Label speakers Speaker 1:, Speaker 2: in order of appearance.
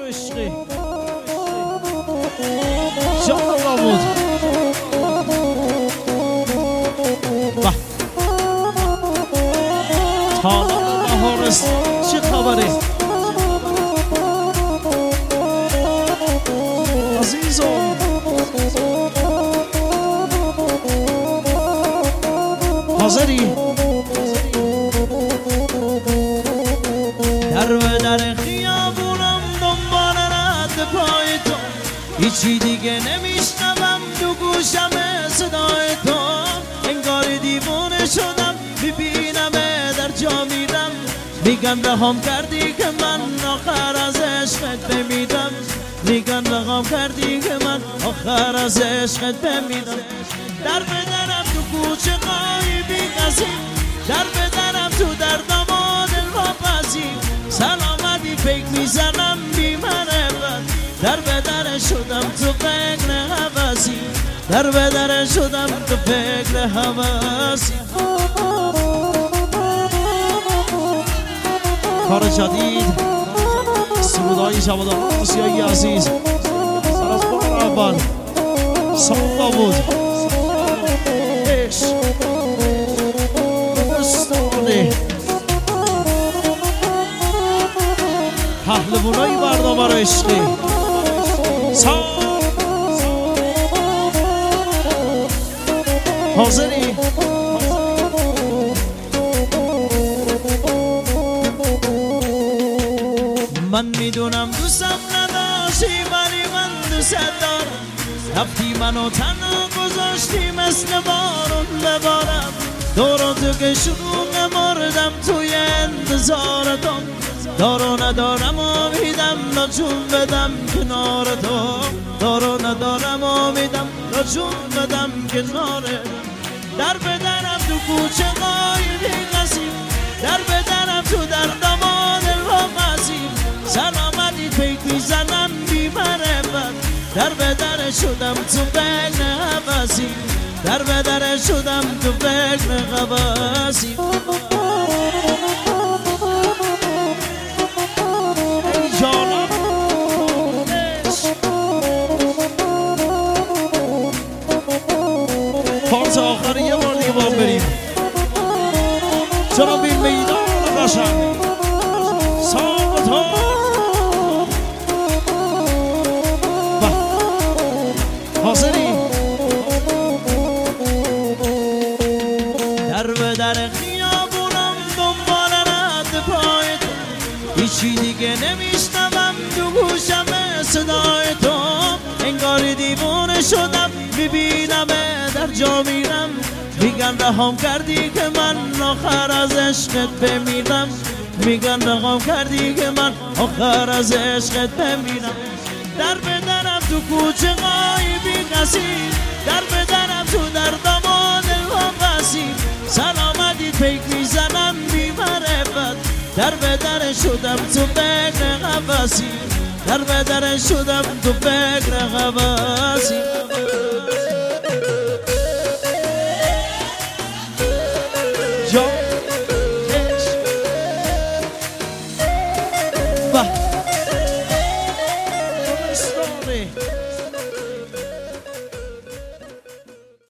Speaker 1: عشقی جان داوود حالا بهار است چه خبره عزیزم حاضری در به در خیابونم دنبال رد پای تو هیچی دیگه نمیشنوم تو گوشم صدای تو انگار دیوونه شدم ببینم در جا میرم میگن رهام کردی که من آخر از عشقت بمیرم میگن رهام کردی که من آخر از عشقت بمیرم در بدرم تو کوچه غایبی کسی در بدرم تو دردم و دلواپسی سلامتی فکر میزنم بی منبت در بدر شدم تو فکر حواسی در بدر شدم تو فکر حواسی کار جدید سرودهای جواد آسیایی عزیز سر از بار اول سام داوود عشق دستانه پهلوانای برنامه رو عشقی سام حاضری من میدونم دوستم نداشتی ولی من دوست دارم رفتی منو تنها گذاشتی مثل بارون ببارم دورو تو که شروع مردم توی انتظارتم دارو ندارم امیدم را جون بدم کنار تو دارو ندارم امیدم را جون بدم کنار در بدرم تو کوچه غایبی کسی در بدرم تو دردم و دلواپسی سلامتی فکر میزنم بی منبت در بدر شدم تو فکر حواسی در بدر شدم تو فکر حواسی ای جانم پارت آخری یه بار دیگه با بریم چرا بین میدان قشنگ ساقتا حاضری در به در خیابونم دنبال رد پای تو هیچی دیگه نمیشنوم تو گوشم صدای تو انگار دیوونه شدم میبینم در جا میرم میگن رهام کردی که من آخر از عشقت بمیرم میگن رهام کردی که من آخر از عشقت بمیرم در بدرم تو کوچه غایبی کسی در بدرم تو دردم و دلواپسی سلامتی فکر میزنم بی معرفت در بدر شدم تو فکر حواسی در بدر شدم تو فکر حواسی